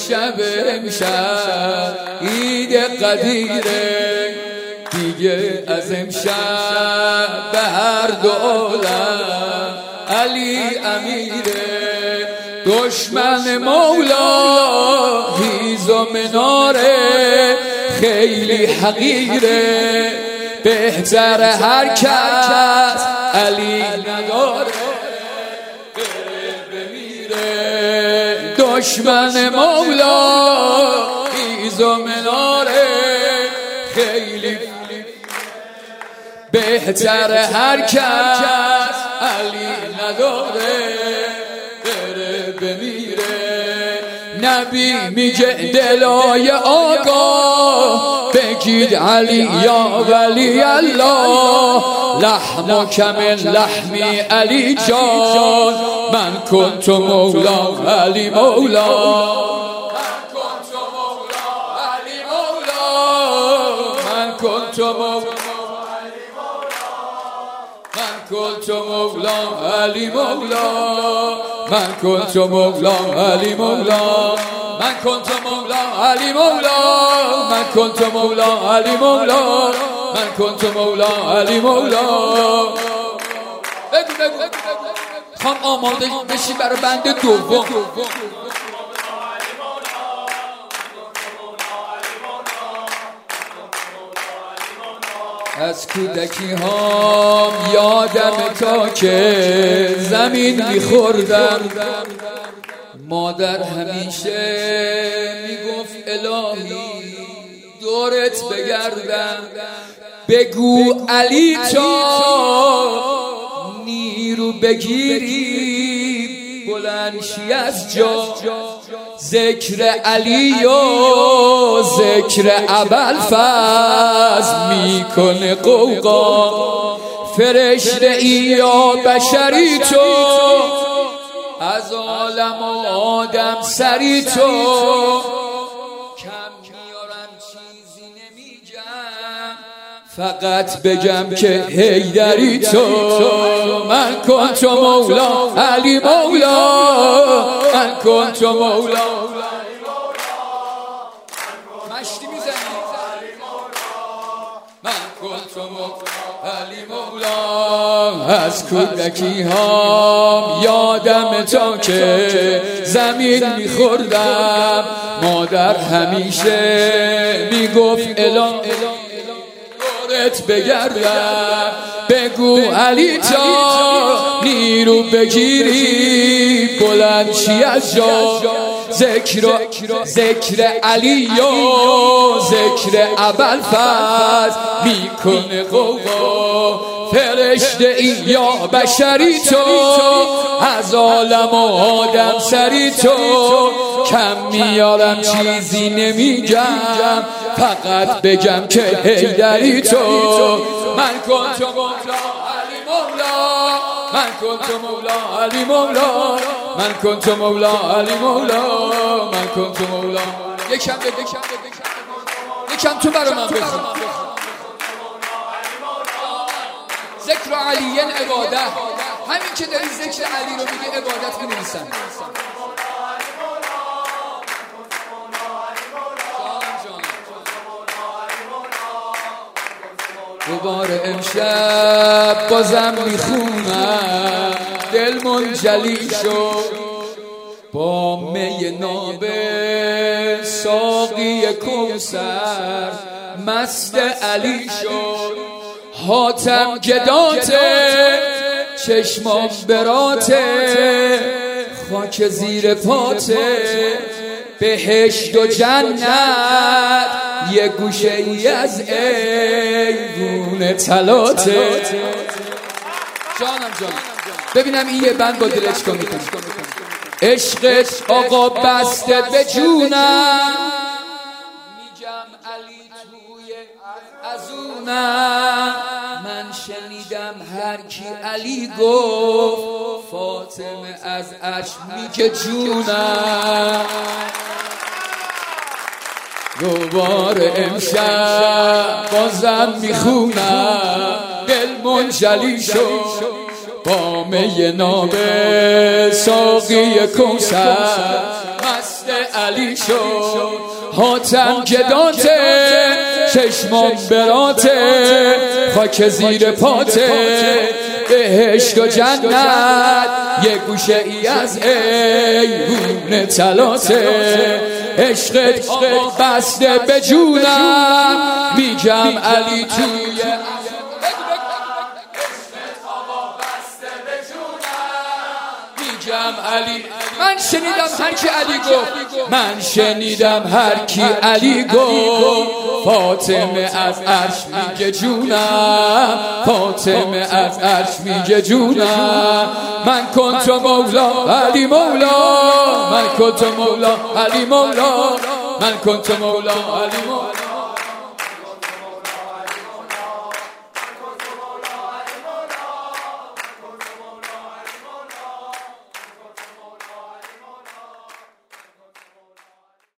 امشب عید قدیره، دیگه از امشب به هر دو عالم علی امیره. دشمن مولا هیز و مناره، خیلی حقیره، بهتر هر کس علی نداره بمیره. دشمن مولا هیز و مناره، خیلی بهتر هر کس علی نداره بره بمیره. نبی میگه دلای آگاه بگید علی یا ولی الله، لحم کمل لحمی علی جان، من کنت مولا علی مولا، من کنت مولا علی مولا، من کنت مولا علی مولا، من کنت مولا علی مولا، من کنت مولا علی مولا، من کنت مولا علی مولا. بگو خان آماده بشی برای بند دوم. از کودکی هام یادم تا که زمین میخوردم، مادر همیشه میگفت الهی دورت بگردم، بگو علی تا نیرو بگیری بلندشی از جا. ذکر علی و ذکر ابوالفضل میکنه قوقا، فرشته ای یا بشری تو، از عالم و آدم سری تو، کم میارم چیزی نمیگم، فقط بگم که حیدری تو. من کنت مولا علی مولا، من کنت مولا. مشتی میزنی من کنت مولا علی مولا. از کودکی ها یادم تا که زمین میخوردم، مادر همیشه میگفت الهی دورت بگردم، بگو علی تا نیرو بگیری بلندشی از جا. ذکر علی و ذکر ابوالفضل میکنه قوقا، فرشته ای یا بشری تو، از عالم و آدم سری تو، کم میارم چیزی نمیگم، فقط بگم که حیدری تو. من کنت مولا علی مولا، من کنت مولا علی مولا، من کنت مولا علی مولا، من کنت مولا. یکم تو برای من بخون. ذکر علی عبادت، همین که داری ذکر علی رو میگه عبادت بنویسن. دوباره امشب بازم میخونم، دل منجلی شد با می ناب ساقی کوثر، مست علی شد حاتم گداته، چشمام براته، خاک زیر پاته، بهشت و جنت یه گوشه ای از ایوون طلاته. جانم ببینم این یه بند با دلش کن میکنه. عشقت آقا بسته به جونم، میگم علی توی ازونم، من شنیدم هر کی علی گفت فاطمه از عشق میگه جونم. دوباره امشب بازم میخونم، دل منجلی شد با می ناب ساقی کوثر، مست علی شد حاتم گداته چشمان براته خاک زیر پاته بهشت و جنت یه گوشه ای از ایوون تلاته عشقت بسته به جونم میگم علی توی علی من شنیدم هر کی علی گفت من شنیدم هر کی علی گفت فاطمه از عرش میگه جونم فاطمه از عرش میگه جونم من کنت مولا علی مولا من کنت مولا علی مولا من کنت مولا علی مولا